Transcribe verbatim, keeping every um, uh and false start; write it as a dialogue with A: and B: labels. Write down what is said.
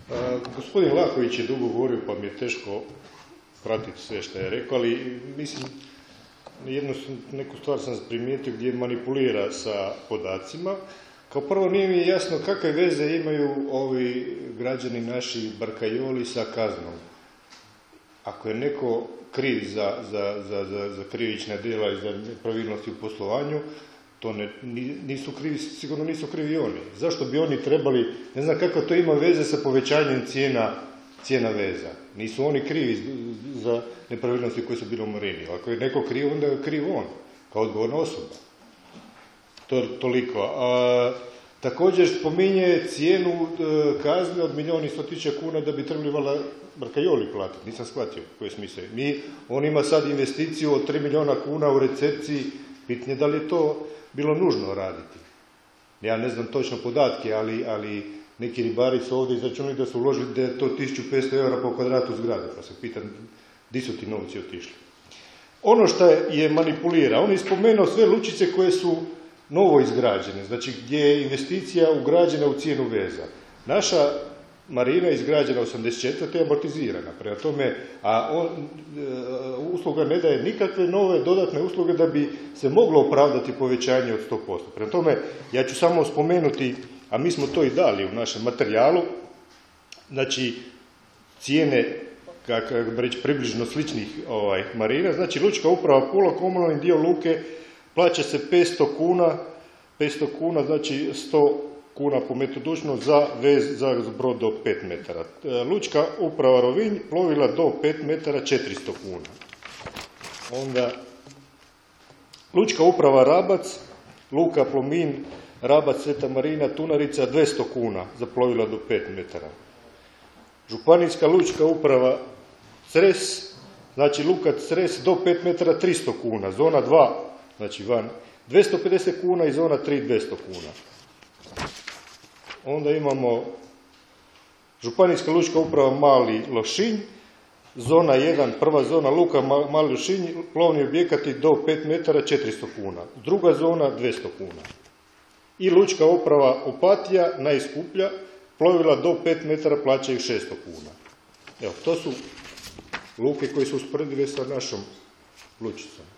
A: Gospodin Laković je dugo govorio, pa mi je teško pratiti sve što je rekao, ali mislim, jednu, neku stvar sam primijetio gdje manipulira sa podacima. Kao prvo, nije mi jasno kakve veze imaju ovi građani naši Barkajoli sa kaznom. Ako je neko kriv za, za, za, za, za krivična djela i za nepravilnosti u poslovanju, to ne, nisu krivi, sigurno nisu krivi oni. Zašto bi oni trebali, ne znam kako to ima veze sa povećanjem cijena, cijena veza. Nisu oni krivi za nepravilnosti koje su bile u Marini. Ako je neko kriv, onda je kriv on, kao odgovorna osoba. To, toliko. A, također spominje cijenu e, kazne od milijun i sto tisuća kuna da bi trebali valjda Barkajoli platiti. Nisam shvatio koji smisao. Mi, on ima sad investiciju od tri milijuna kuna u recepciji. Pitanje da li je to bilo nužno raditi. Ja ne znam točno podatke, ali, ali neki ribari su ovdje izračunali da su uložili da je to tisuću petsto eura po kvadratu zgrade. Pa se pitam, di su ti novci otišli. Ono što je manipulira, on je spomenuo sve lučice koje su novo izgrađene, znači gdje je investicija ugrađena u cijenu veza. Naša marina je izgrađena osamdeset četvrte i amortizirana. Prema tome, a on, e, usluga ne daje nikakve nove dodatne usluge da bi se moglo opravdati povećanje od sto posto. Prema tome, ja ću samo spomenuti, a mi smo to i dali u našem materijalu, znači cijene, kako bi reći, približno sličnih ovaj, marina, znači Lučka uprava Pula, komunalni dio luke, plaća se petsto kuna, petsto kuna, znači sto kuna po metru dužno za vez za brod do pet metara. Lučka uprava Rovinj, plovila do pet metara, četiristo kuna. Onda Lučka uprava Rabac, luka Plomin, Rabac, Sveta Marina, Tunarica, dvjesto kuna za plovila do pet metara. Županijska lučka uprava Cres, znači luka Cres do pet metara, tristo kuna. Zona dva, znači van, dvjesto pedeset kuna i zona tri, dvjesto kuna. Onda imamo Županijska lučka uprava Mali Lošinj, zona jedan, prva zona luka Mali Lošinj, plovni objekati do pet metara, četiristo kuna. Druga zona, dvjesto kuna. I Lučka uprava Opatija, najskuplja, plovila do pet metara plaćaju šesto kuna. Evo, to su luke koje su usporedive sa našom lučicom.